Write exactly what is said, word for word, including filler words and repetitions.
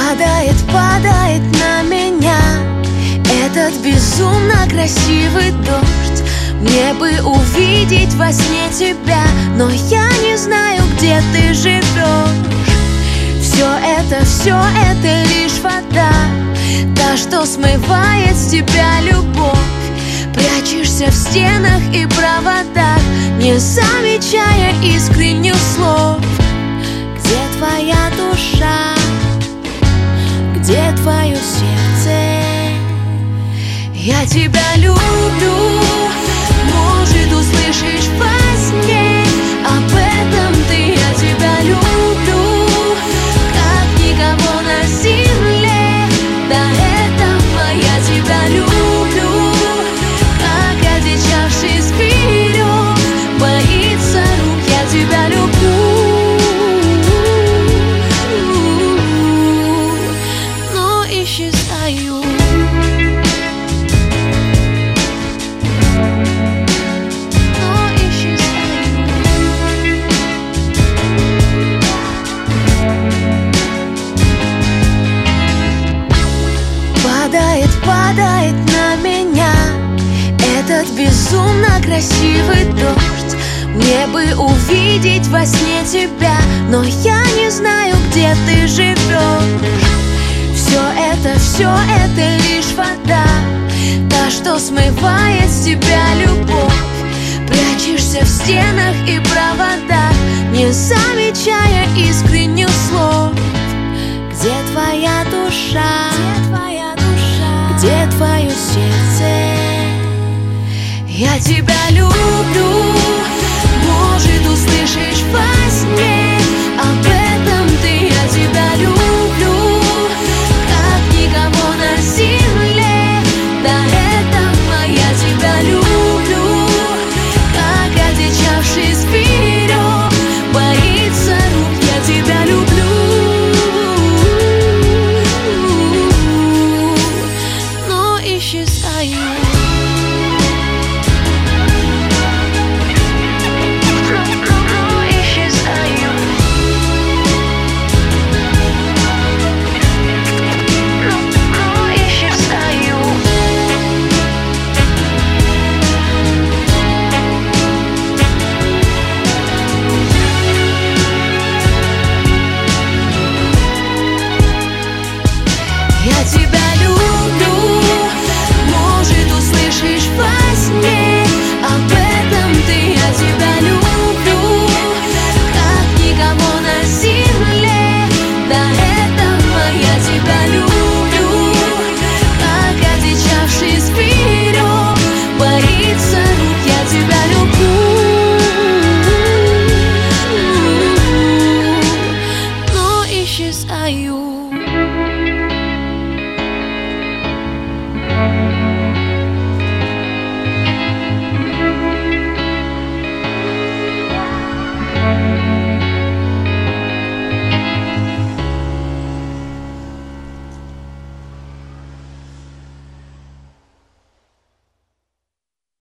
Падает, падает на меня этот безумно красивый дождь. Мне бы увидеть во сне тебя, но я не знаю, где ты живешь. Все это, все это лишь вода, та, что смывает с тебя любовь. Прячешься в стенах и проводах, не замечая искренних слов. Где твоя душа? Где твое сердце? Я тебя люблю, может, услышишь во сне об этом ты. Я тебя люблю, как никого на земле до этого. Я тебя люблю, как одичавший зверек боится рук. Я тебя люблю, но исчезаю. Падает, падает на меня этот безумно красивый дождь. Мне бы увидеть во сне тебя, но я не знаю, где ты живешь. Все это, все это лишь вода, та, что смывает с тебя любовь. Прячешься в стенах и проводах, не замечая искренних слов. Где твоя душа? Где твоя душа? Где твое сердце? Я тебя люблю, может, услышишь во сне об этом ты. Я тебя люблю, как никого на земле до этого. Я тебя люблю, как одичавший зверек боится рук. Я тебя люблю, но исчезаю. Я тебя